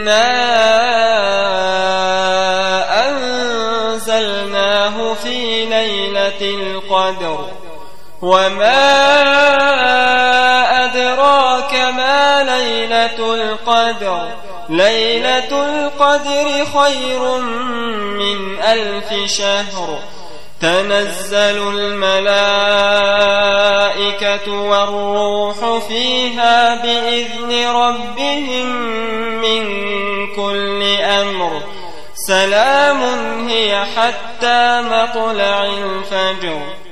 أنزلناه في ليلة القدر وما أدراك ما ليلة القدر ليلة القدر خير من 1000 شهر تنزل الملائكة والروح فيها بإذن ربهم من كل أمر سلام هي حتى مطلع الفجر